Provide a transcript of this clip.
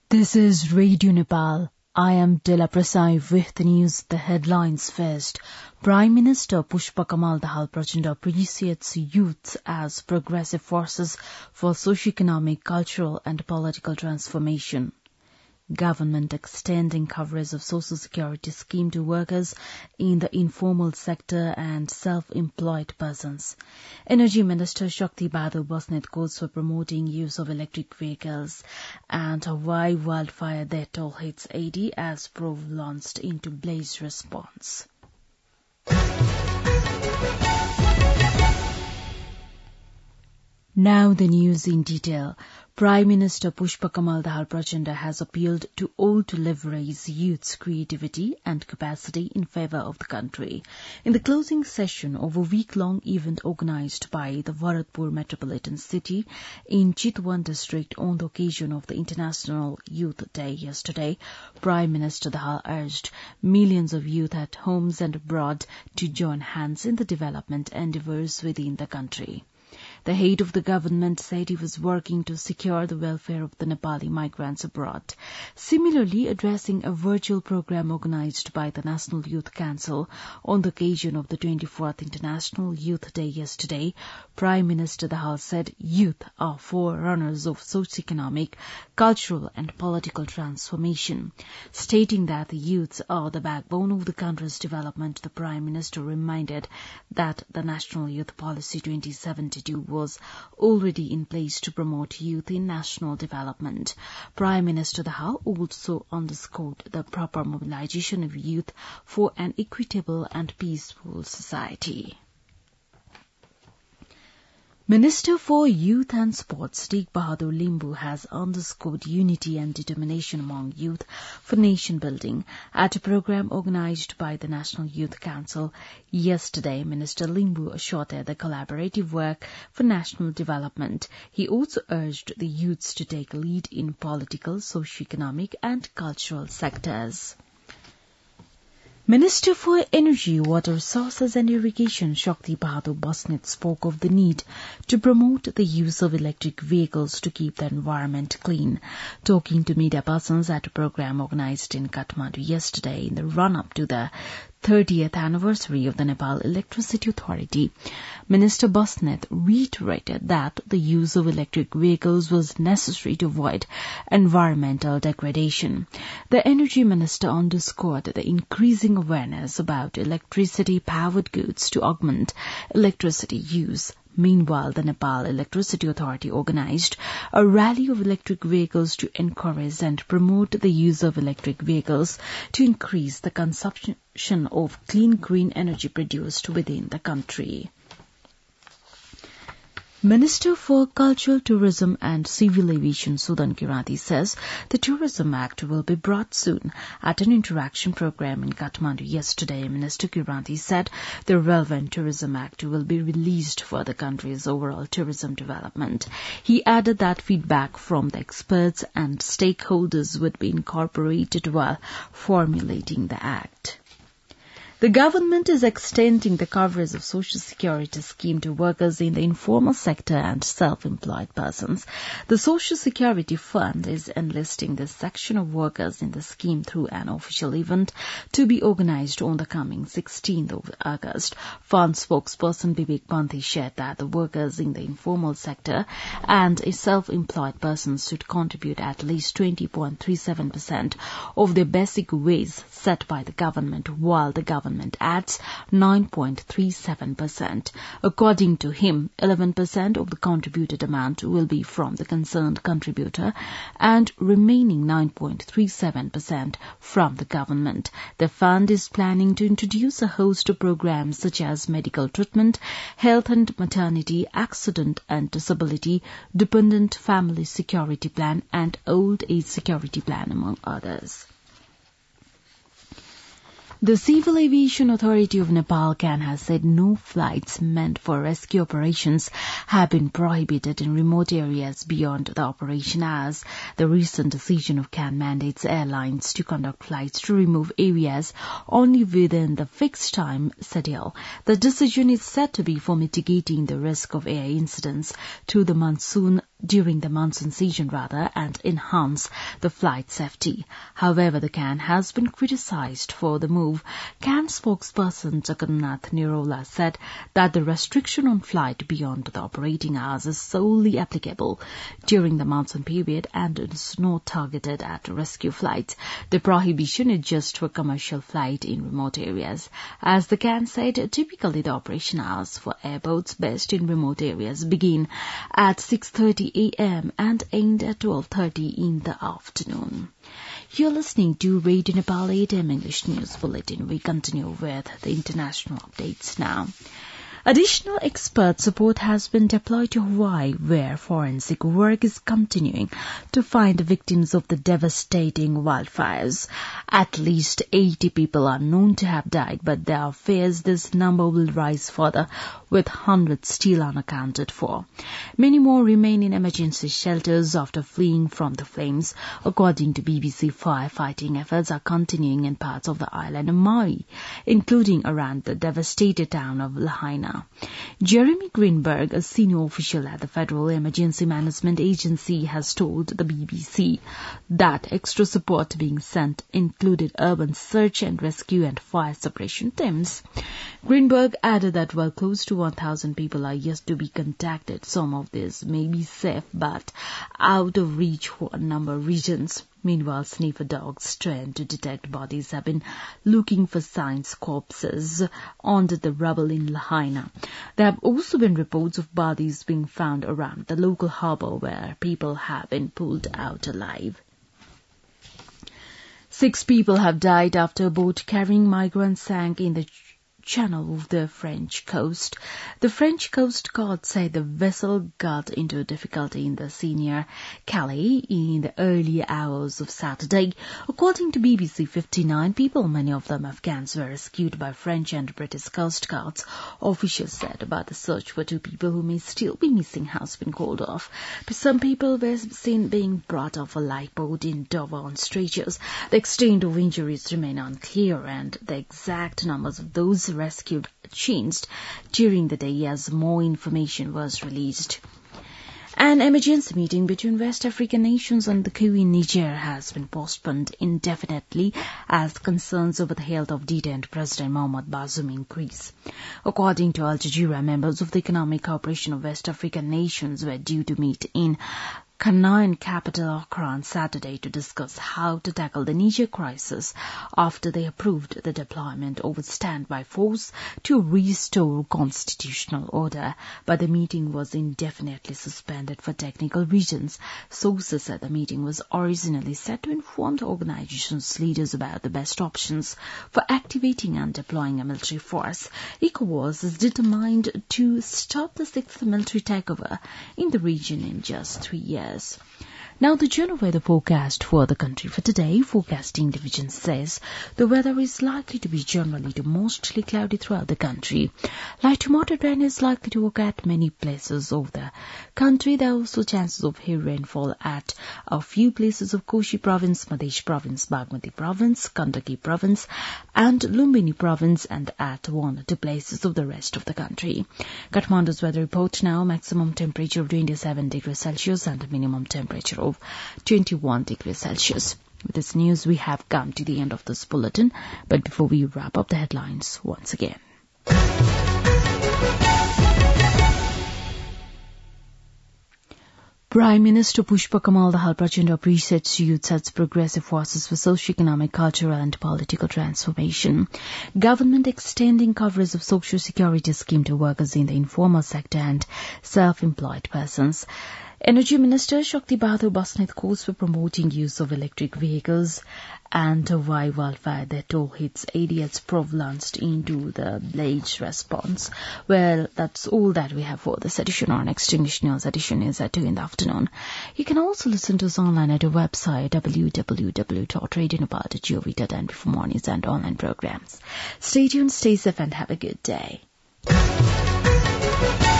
This is Radio Nepal. I am Dela Prasai with the news, the headlines first. Prime Minister Pushpa Kamal Dahal Prachanda appreciates youth as progressive forces for socio-economic, cultural and political transformation. Government extending coverage of Social Security scheme to workers in the informal sector and self-employed persons. Energy Minister Shakti Bahadur Basnet calls for promoting use of electric vehicles, and Hawaii wildfire death toll hits 80 as probe launched into blaze response. Now the news in detail. Prime Minister Pushpa Kamal Dahal Prachanda has appealed to all to leverage youth's creativity and capacity in favour of the country. In the closing session of a week-long event organised by the Bharatpur Metropolitan City in Chitwan district on the occasion of the International Youth Day yesterday, Prime Minister Dahal urged millions of youth at homes and abroad to join hands in the development endeavours within the country. The head of the government said he was working to secure the welfare of the Nepali migrants abroad. Similarly, addressing a virtual program organised by the National Youth Council on the occasion of the 24th International Youth Day yesterday, Prime Minister Dahal said youth are forerunners of socio-economic, cultural and political transformation. Stating that the youths are the backbone of the country's development, the Prime Minister reminded that the National Youth Policy 2072 was already in place to promote youth in national development. Prime Minister Dahal also underscored the proper mobilization of youth for an equitable and peaceful society. Minister for Youth and Sports Teek Bahadur Limbu has underscored unity and determination among youth for nation building at a program organised by the National Youth Council. Yesterday, Minister Limbu assured the collaborative work for national development. He also urged the youths to take lead in political, socio-economic and cultural sectors. Minister for Energy, Water Resources and Irrigation Shakti Bahadur Basnet spoke of the need to promote the use of electric vehicles to keep the environment clean. Talking to media persons at a program organised in Kathmandu yesterday in the run-up to the 30th anniversary of the Nepal Electricity Authority, Minister Basnet reiterated that the use of electric vehicles was necessary to avoid environmental degradation. The Energy Minister underscored the increasing awareness about electricity-powered goods to augment electricity use. Meanwhile, the Nepal Electricity Authority organised a rally of electric vehicles to encourage and promote the use of electric vehicles to increase the consumption of clean green energy produced within the country. Minister for Culture, Tourism and Civil Aviation Sudan Kirati says the Tourism Act will be brought soon. At an interaction program in Kathmandu yesterday, Minister Kirati said the relevant Tourism Act will be released for the country's overall tourism development. He added that feedback from the experts and stakeholders would be incorporated while formulating the Act. The government is extending the coverage of Social Security scheme to workers in the informal sector and self-employed persons. The Social Security Fund is enlisting this section of workers in the scheme through an official event to be organised on the coming 16th of August. Fund spokesperson Vivek Panthi shared that the workers in the informal sector and self-employed persons should contribute at least 20.37% of their basic wage set by the government, while the government adds 9.37%. According to him, 11% of the contributed amount will be from the concerned contributor and remaining 9.37% from the government. The fund is planning to introduce a host of programs such as medical treatment, health and maternity, accident and disability, dependent family security plan and old age security plan, among others. The Civil Aviation Authority of Nepal, CAN, has said no flights meant for rescue operations have been prohibited in remote areas beyond the operation hours. The recent decision of CAN mandates airlines to conduct flights to remote areas only within the fixed time schedule. The decision is said to be for mitigating the risk of air incidents through the monsoon during the monsoon season and enhance the flight safety. However, the CAN has been criticized for the move. CAN spokesperson Jagannath Nirola said that the restriction on flight beyond the operating hours is solely applicable during the monsoon period and is not targeted at rescue flights. The prohibition is just for commercial flight in remote areas. As the CAN said, typically the operation hours for airports based in remote areas begin at 6:30 a.m. and end at 12:30 in the afternoon. You're listening to Radio Nepal 8 AM English News Bulletin. We continue with the international updates now. Additional expert support has been deployed to Hawaii, where forensic work is continuing to find the victims of the devastating wildfires. At least 80 people are known to have died, but there are fears this number will rise further, with hundreds still unaccounted for. Many more remain in emergency shelters after fleeing from the flames. According to BBC, firefighting efforts are continuing in parts of the island of Maui, including around the devastated town of Lahaina. Jeremy Greenberg, a senior official at the Federal Emergency Management Agency, has told the BBC that extra support being sent included urban search and rescue and fire suppression teams. Greenberg added that while close to 1,000 people are yet to be contacted, some of these may be safe but out of reach for a number of regions. Meanwhile, sniffer dogs trained to detect bodies have been looking for signs corpses under the rubble in Lahaina. There have also been reports of bodies being found around the local harbour where people have been pulled out alive. 6 people have died after a boat carrying migrants sank in the channel of the French coast. The French Coast Guard said the vessel got into difficulty in the sea near Calais in the early hours of Saturday. According to BBC, 59 people, many of them Afghans, were rescued by French and British Coast Guards. Officials said about the search for 2 people who may still be missing has been called off. Some people were seen being brought off a lifeboat in Dover on stretchers. The extent of injuries remain unclear, and the exact numbers of those rescued changed during the day as more information was released. An emergency meeting between West African nations and the coup in Niger has been postponed indefinitely as concerns over the health of detained President Mohamed Bazoum increase. According to Al Jazeera, members of the Economic Cooperation of West African nations were due to meet in Ghanaian capital Accra on Saturday to discuss how to tackle the Niger crisis after they approved the deployment of standby force to restore constitutional order. But the meeting was indefinitely suspended for technical reasons. Sources said the meeting was originally set to inform the organization's leaders about the best options for activating and deploying a military force. ECOWAS is determined to stop the 6th military takeover in the region in just 3 years. Now the general weather forecast for the country for today. Forecasting Division says the weather is likely to be generally to mostly cloudy throughout the country. Light to moderate rain is likely to occur at many places of the country. There are also chances of heavy rainfall at a few places of Koshi Province, Madhya Province, Bagmati Province, Gandaki Province and Lumbini Province, and at 1 or 2 places of the rest of the country. Kathmandu's weather report now: maximum temperature of 27 degrees Celsius and a minimum temperature of 21 degrees Celsius. With this news, we have come to the end of this bulletin. But before we wrap up the headlines once again. Prime Minister Pushpa Kamal Dahal Prachanda appreciates youth as progressive forces for socio-economic, cultural and political transformation. Government extending coverage of social security scheme to workers in the informal sector and self-employed persons. Energy Minister Shakti Bahadur Basnet calls for promoting use of electric vehicles, and why wildfire that all hits areas pronounced into the blaze response. Well, that's all that we have for this edition. Our next English News edition is at 2 in the afternoon. You can also listen to us online at our website www.radionepal.gov.in for more news and online programs. Stay tuned, stay safe and have a good day.